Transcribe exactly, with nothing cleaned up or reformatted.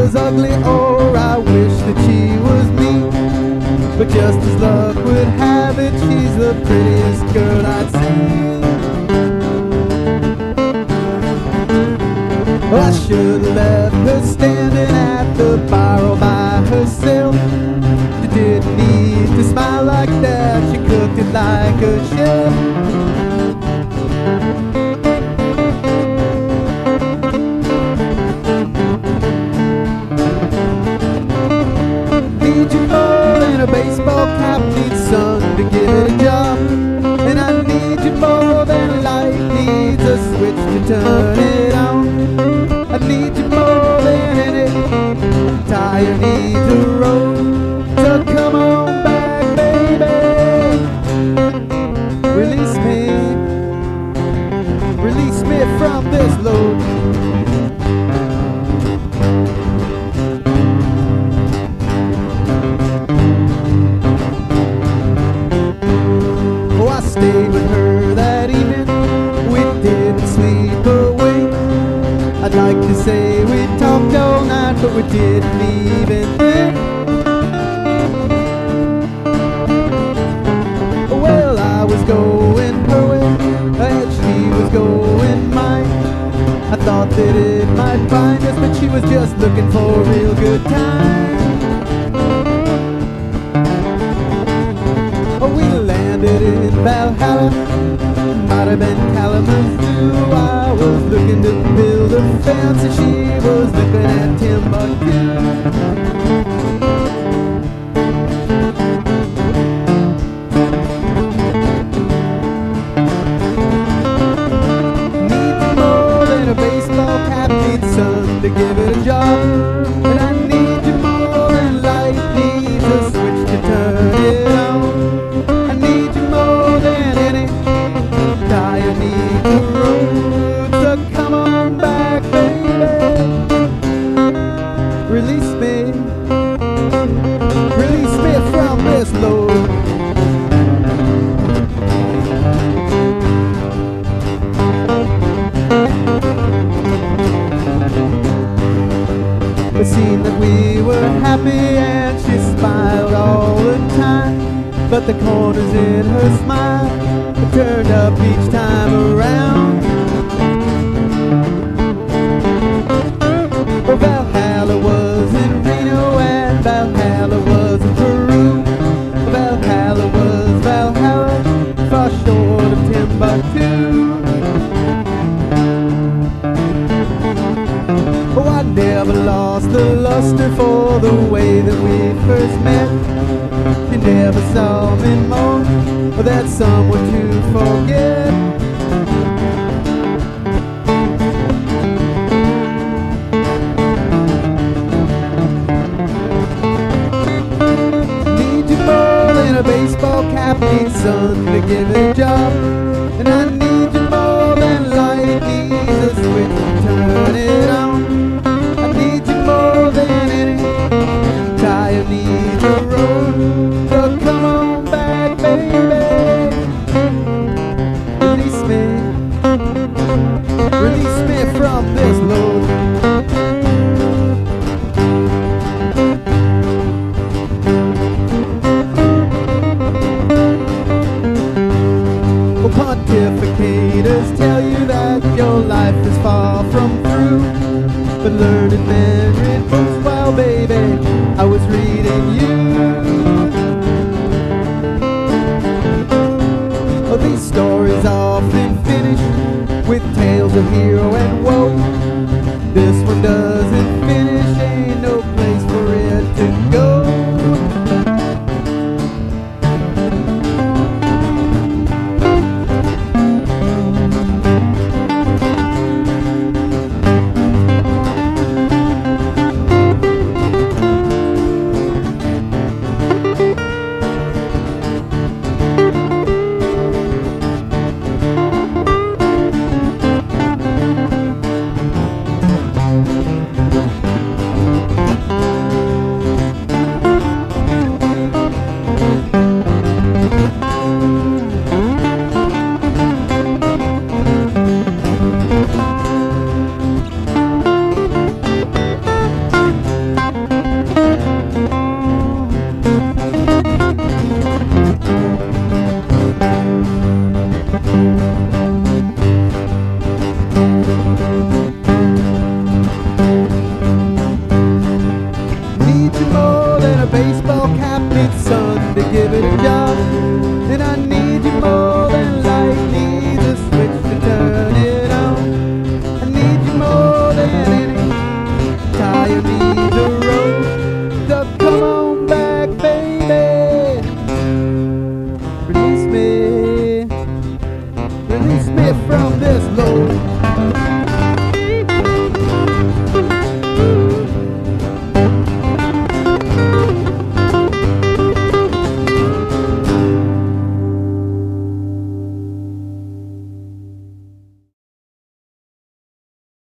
was ugly, or I wish that she was me. But just as luck would have it, she's the prettiest girl I'd seen. Well, I should have left her standing at the bar all by herself. She didn't need to smile like that, she cooked it like a chef. Need you more than a baseball cap needs sun to give it a job. And I need you more than a light needs a switch to turn it on. I need you more than any tire needs a road. So come on back, baby. Release me, release me from this load. Oh, I stayed with her that evening. We didn't sleep away. I'd like to say we talked all night, but we didn't even think. Well, I was going her way, and she was going mine. I thought that it might find us, but she was just looking for a real good time. Oh, we landed in Valhalla, might have been Kalamazoo. I was looking to build a fence, and she was looking at Timbuktu. To give it a job, and I need you more than light needs a switch to turn it on. I need you more than any tire needs a road. So come on back, baby. Release me, release me from this load. It seemed that we were happy and she smiled all the time, but the corners in her smile turned up each time around. Oh, Valhalla was in Reno and Valhalla was in Peru. Valhalla was Valhalla, far short of Timbuktu. Oh, I never lost the luster for the way that we first met. You never saw me more, or that someone to forget. Need you more than a baseball cap needs sun to give it a job. And I need you more than light needs a switch to turn it on. Tire needs a road, so come on back, baby. Release me, release me from this load. Well, pontificators tell you that your life is far from through, but learning Mandarin books, well, baby, I was reading you. Oh, these stories often finish with tales of hero and woe. This one doesn't